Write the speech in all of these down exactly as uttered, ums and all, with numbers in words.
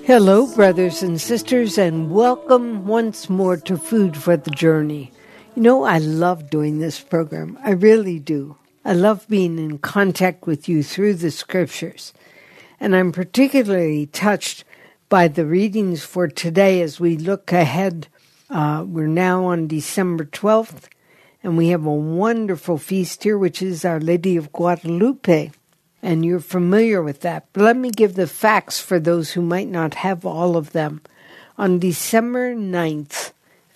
Hello, brothers and sisters, and welcome once more to Food for the Journey. You know, I love doing this program. I really do. I love being in contact with you through the scriptures. And I'm particularly touched by the readings for today as we look ahead. Uh, we're now on December twelfth, and we have a wonderful feast here, which is Our Lady of Guadalupe. And you're familiar with that. But let me give the facts for those who might not have all of them. On December ninth,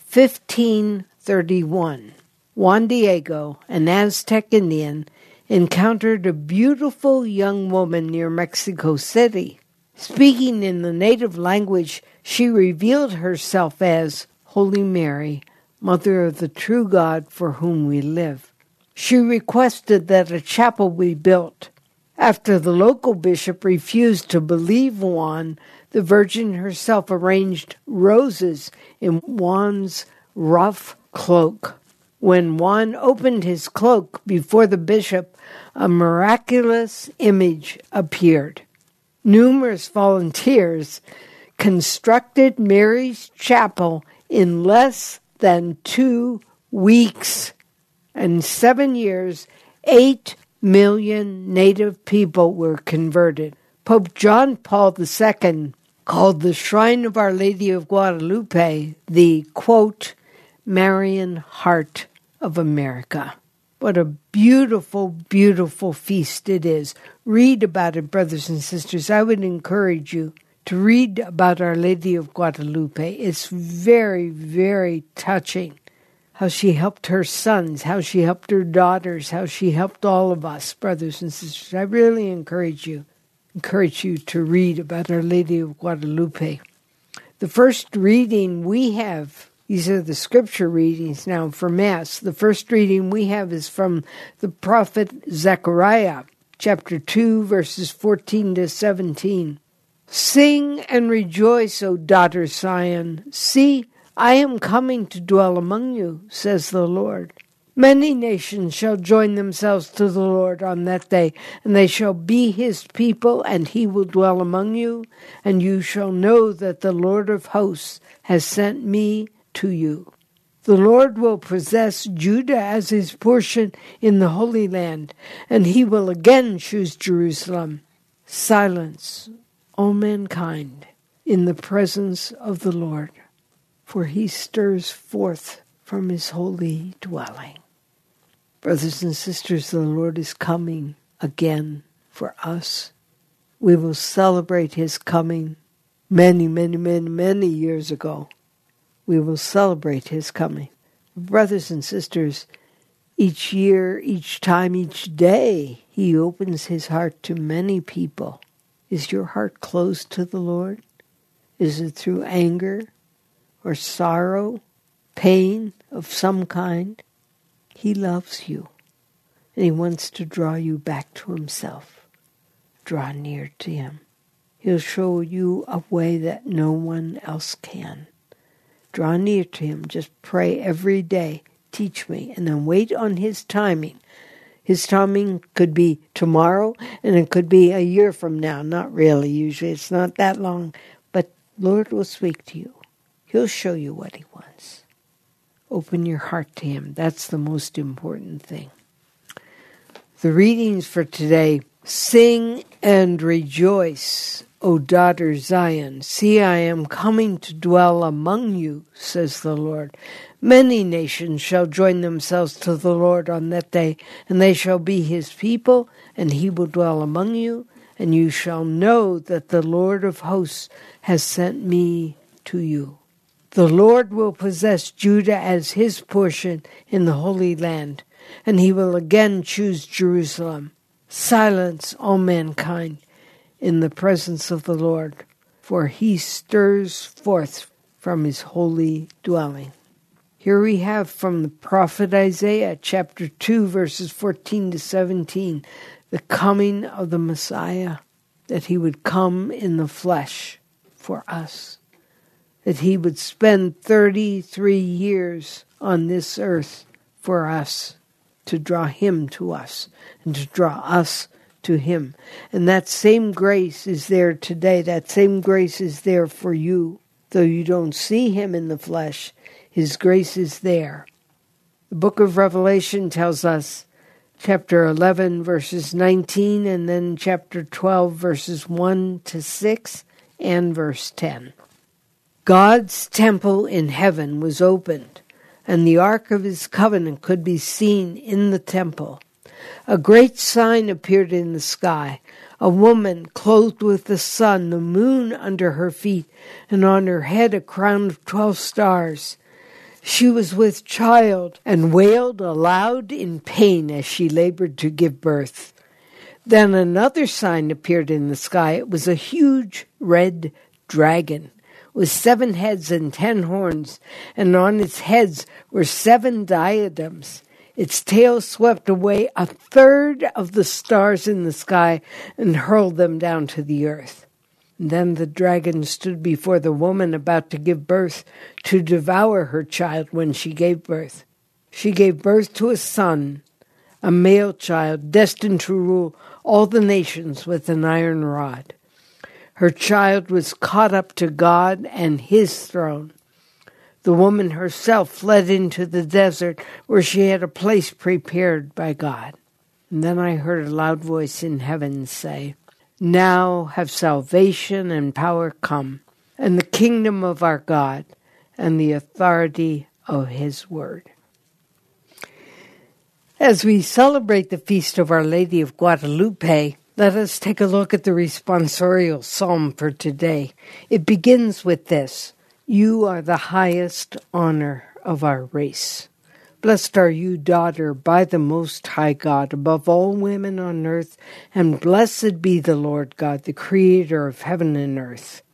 fifteen thirty-one, Juan Diego, an Aztec Indian, encountered a beautiful young woman near Mexico City. Speaking in the native language, she revealed herself as Holy Mary, Mother of the true God for whom we live. She requested that a chapel be built. After the local bishop refused to believe Juan, the Virgin herself arranged roses in Juan's rough cloak. When Juan opened his cloak before the bishop, a miraculous image appeared. Numerous volunteers constructed Mary's chapel in less than two weeks. In seven years, eight million native people were converted. Pope John Paul the Second called the Shrine of Our Lady of Guadalupe the, quote, Marian Heart of America. What a beautiful, beautiful feast it is. Read about it, brothers and sisters. I would encourage you to read about Our Lady of Guadalupe. It's very, very touching. How she helped her sons, how she helped her daughters, how she helped all of us, brothers and sisters. I really encourage you, encourage you to read about Our Lady of Guadalupe. The first reading we have, these are the scripture readings now for Mass. The first reading we have is from the prophet Zechariah, chapter two, verses fourteen to seventeen. Sing and rejoice, O daughter Zion. See, I am coming to dwell among you, says the Lord. Many nations shall join themselves to the Lord on that day, and they shall be his people, and he will dwell among you, and you shall know that the Lord of hosts has sent me to you. The Lord will possess Judah as his portion in the Holy Land, and he will again choose Jerusalem. Silence, O mankind, in the presence of the Lord, for he stirs forth from his holy dwelling. Brothers and sisters, the Lord is coming again for us. We will celebrate his coming many, many, many, many years ago. We will celebrate his coming. Brothers and sisters, each year, each time, each day, he opens his heart to many people. Is your heart closed to the Lord? Is it through anger or sorrow, pain of some kind? He loves you, and he wants to draw you back to himself. Draw near to him. He'll show you a way that no one else can. Draw near to him. Just pray every day, teach me, and then wait on his timing. His timing could be tomorrow, and it could be a year from now. Not really, usually. It's not that long, but Lord will speak to you. He'll show you what he wants. Open your heart to him. That's the most important thing. The readings for today. Sing and rejoice, O daughter Zion. See, I am coming to dwell among you, says the Lord. Many nations shall join themselves to the Lord on that day, and they shall be his people, and he will dwell among you, and you shall know that the Lord of hosts has sent me to you. The Lord will possess Judah as his portion in the Holy Land, and he will again choose Jerusalem. Silence, all mankind, in the presence of the Lord, for he stirs forth from his holy dwelling. Here we have from the prophet Isaiah, chapter two, verses fourteen to seventeen, the coming of the Messiah, that he would come in the flesh for us, that he would spend thirty-three years on this earth for us, to draw him to us, and to draw us to him. And that same grace is there today. That same grace is there for you. Though you don't see him in the flesh, his grace is there. The book of Revelation tells us, chapter eleven, verses nineteen, and then chapter twelve, verses one to six, and verse ten. God's temple in heaven was opened, and the ark of his covenant could be seen in the temple. A great sign appeared in the sky, a woman clothed with the sun, the moon under her feet, and on her head a crown of twelve stars. She was with child and wailed aloud in pain as she labored to give birth. Then another sign appeared in the sky. It was a huge red dragon with seven heads and ten horns, and on its heads were seven diadems. Its tail swept away a third of the stars in the sky and hurled them down to the earth. And then the dragon stood before the woman about to give birth to devour her child when she gave birth. She gave birth to a son, a male child destined to rule all the nations with an iron rod. Her child was caught up to God and his throne. The woman herself fled into the desert where she had a place prepared by God. And then I heard a loud voice in heaven say, "Now have salvation and power come, and the kingdom of our God, and the authority of his word." As we celebrate the feast of Our Lady of Guadalupe, let us take a look at the responsorial psalm for today. It begins with this: "You are the highest honor of our race. Blessed are you, daughter, by the Most High God, above all women on earth, and blessed be the Lord God, the creator of heaven and earth.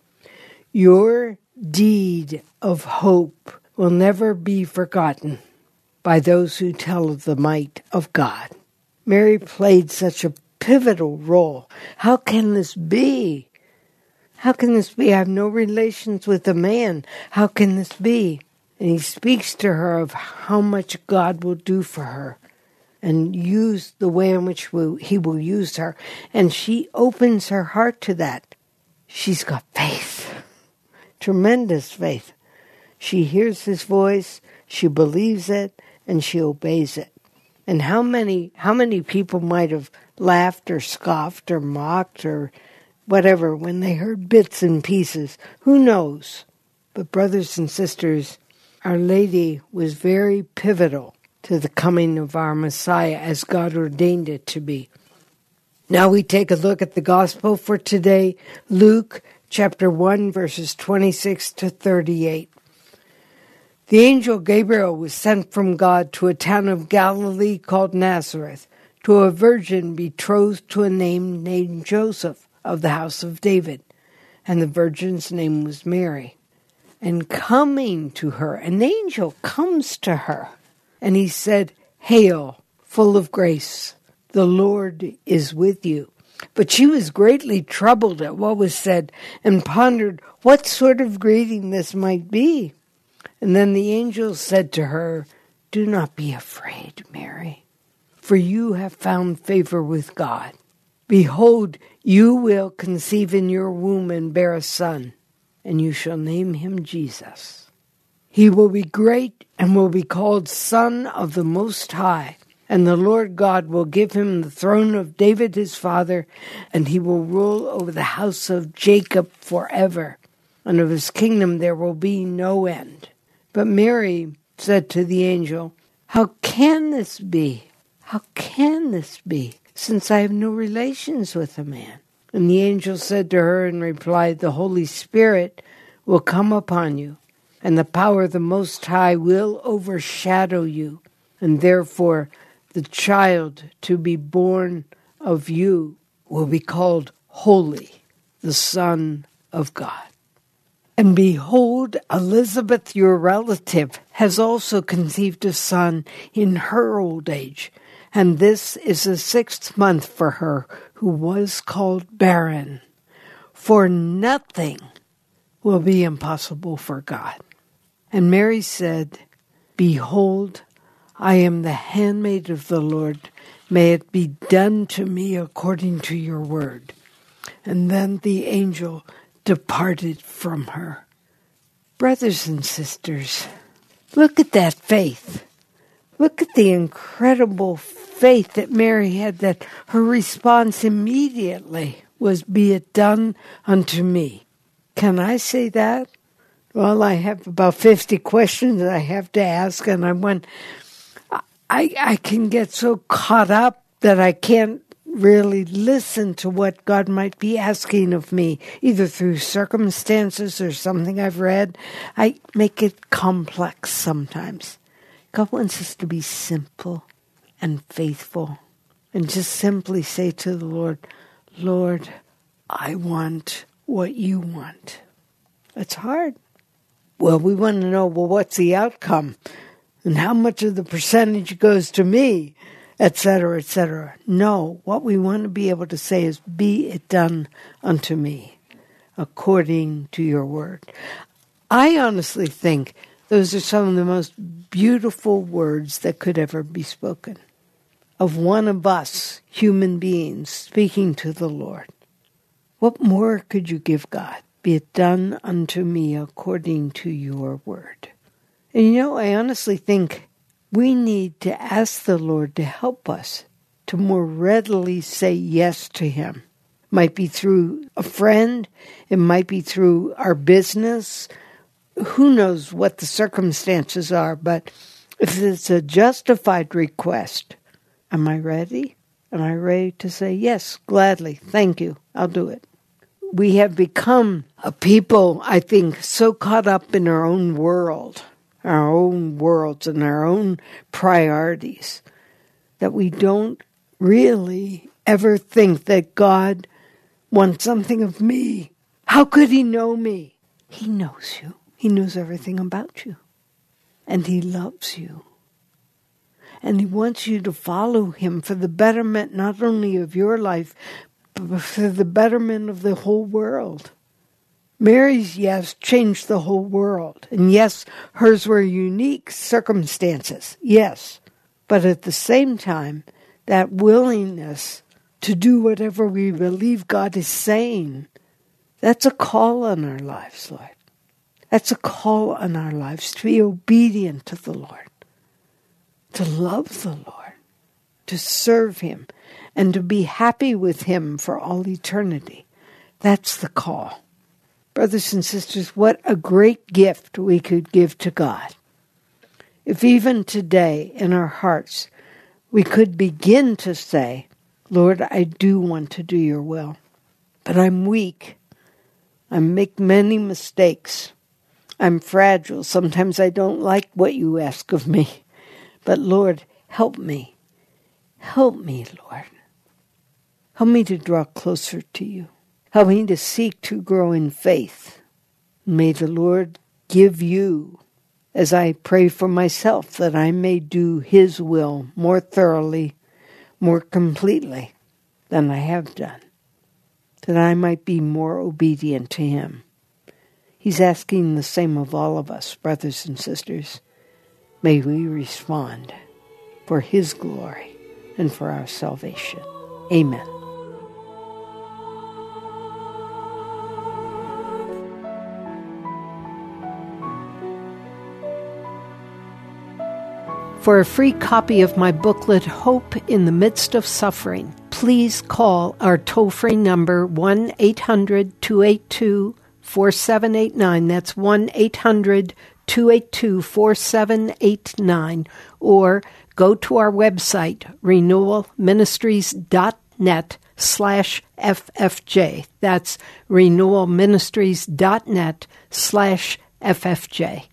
Your deed of hope will never be forgotten by those who tell of the might of God." Mary played such a pivotal role. How can this be? How can this be? I have no relations with a man. How can this be? And he speaks to her of how much God will do for her and use the way in which he will use her. And she opens her heart to that. She's got faith, tremendous faith. She hears his voice, she believes it, and she obeys it. And how many, how many people might have laughed or scoffed or mocked or whatever when they heard bits and pieces? Who knows? But brothers and sisters, Our Lady was very pivotal to the coming of our Messiah as God ordained it to be. Now we take a look at the gospel for today, Luke chapter one, verses twenty-six to thirty-eight. The angel Gabriel was sent from God to a town of Galilee called Nazareth, to a virgin betrothed to a man named Joseph of the house of David, and the virgin's name was Mary. And coming to her, an angel comes to her, and he said, "Hail, full of grace, the Lord is with you." But she was greatly troubled at what was said, and pondered what sort of greeting this might be. And then the angel said to her, "Do not be afraid, Mary, for you have found favor with God. Behold, you will conceive in your womb and bear a son, and you shall name him Jesus. He will be great and will be called Son of the Most High, and the Lord God will give him the throne of David his father, and he will rule over the house of Jacob forever, and of his kingdom there will be no end." But Mary said to the angel, "How can this be? How can this be, since I have no relations with a man?" And the angel said to her in reply, "The Holy Spirit will come upon you, and the power of the Most High will overshadow you, and therefore the child to be born of you will be called Holy, the Son of God. And behold, Elizabeth, your relative, has also conceived a son in her old age, and this is the sixth month for her, who was called barren. For nothing will be impossible for God." And Mary said, "Behold, I am the handmaid of the Lord. May it be done to me according to your word. And then the angel departed from her. Brothers and sisters, look at that faith. Look at the incredible faith that Mary had, that her response immediately was, be it done unto me. Can I say that? Well, I have about fifty questions I have to ask, and I want, I, I can get so caught up that I can't really listen to what God might be asking of me, either through circumstances or something I've read. I make it complex sometimes. God wants us to be simple and faithful and just simply say to the Lord, Lord, I want what you want. It's hard. Well, we want to know, well, what's the outcome? And how much of the percentage goes to me, et cetera, et cetera. No, what we want to be able to say is, be it done unto me, according to your word. I honestly think those are some of the most beautiful words that could ever be spoken, of one of us, human beings, speaking to the Lord. What more could you give God? Be it done unto me according to your word. And you know, I honestly think we need to ask the Lord to help us to more readily say yes to him. It might be through a friend. It might be through our business. Who knows what the circumstances are, but if it's a justified request, am I ready? Am I ready to say, yes, gladly, thank you, I'll do it? We have become a people, I think, so caught up in our own world, our own worlds and our own priorities, that we don't really ever think that God wants something of me. How could he know me? He knows you. He knows everything about you. And he loves you. And he wants you to follow him for the betterment not only of your life, but for the betterment of the whole world. Mary's yes changed the whole world. And yes, hers were unique circumstances. Yes. But at the same time, that willingness to do whatever we believe God is saying, that's a call on our lives, Lord. That's a call on our lives to be obedient to the Lord, to love the Lord, to serve him, and to be happy with him for all eternity. That's the call. Brothers and sisters, what a great gift we could give to God. If even today in our hearts we could begin to say, Lord, I do want to do your will, but I'm weak. I make many mistakes. I'm fragile. Sometimes I don't like what you ask of me. But Lord, help me. Help me, Lord. Help me to draw closer to you. Help me to seek to grow in faith. May the Lord give you, as I pray for myself, that I may do his will more thoroughly, more completely than I have done, that I might be more obedient to him. He's asking the same of all of us, brothers and sisters. May we respond for his glory and for our salvation. Amen. For a free copy of my booklet, Hope in the Midst of Suffering, please call our toll-free number one eight hundred two eight two four seven eight nine. That's one eight hundred two eight two four seven eight nine. Or go to our website, renewal ministries dot net slash F F J. That's renewal ministries dot net slash F F J.